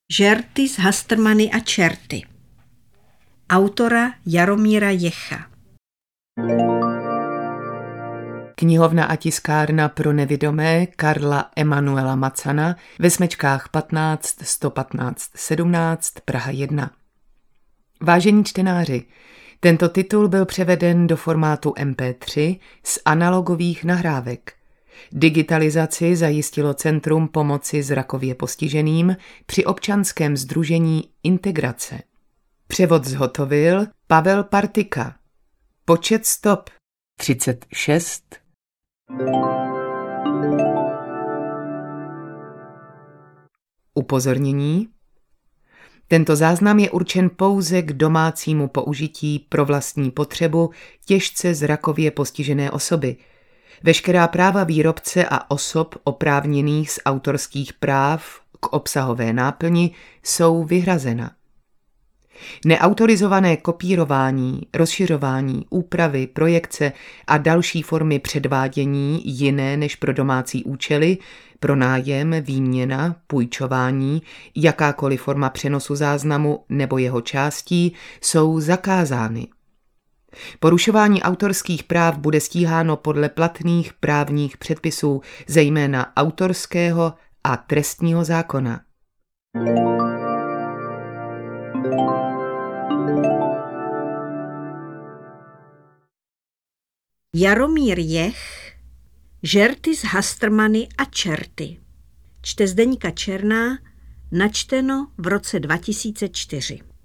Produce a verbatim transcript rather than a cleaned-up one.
Žerty z Hastrmany a čerty. Autora Jaromíra Jecha. Knihovna a tiskárna pro nevidomé Karla Emanuela Macana ve smečkách patnáct sto patnáct sedmnáct Praha jedna. Vážení čtenáři, tento titul byl převeden do formátu em pé tři z analogových nahrávek. Digitalizaci zajistilo Centrum pomoci zrakově postiženým při občanském sdružení Integrace. Převod zhotovil Pavel Partika. Počet stop třicet šest. Upozornění. Tento záznam je určen pouze k domácímu použití pro vlastní potřebu těžce zrakově postižené osoby. Veškerá práva výrobce a osob oprávněných z autorských práv k obsahové náplni jsou vyhrazena. Neautorizované kopírování, rozšiřování, úpravy, projekce a další formy předvádění jiné než pro domácí účely, pronájem, výměna, půjčování, jakákoliv forma přenosu záznamu nebo jeho částí jsou zakázány. Porušování autorských práv bude stíháno podle platných právních předpisů, zejména autorského a trestního zákona. Jaromír Jech, Žerty z Hastrmany a čerty. Čte Zdeňka Černá, načteno v roce dva tisíce čtyři.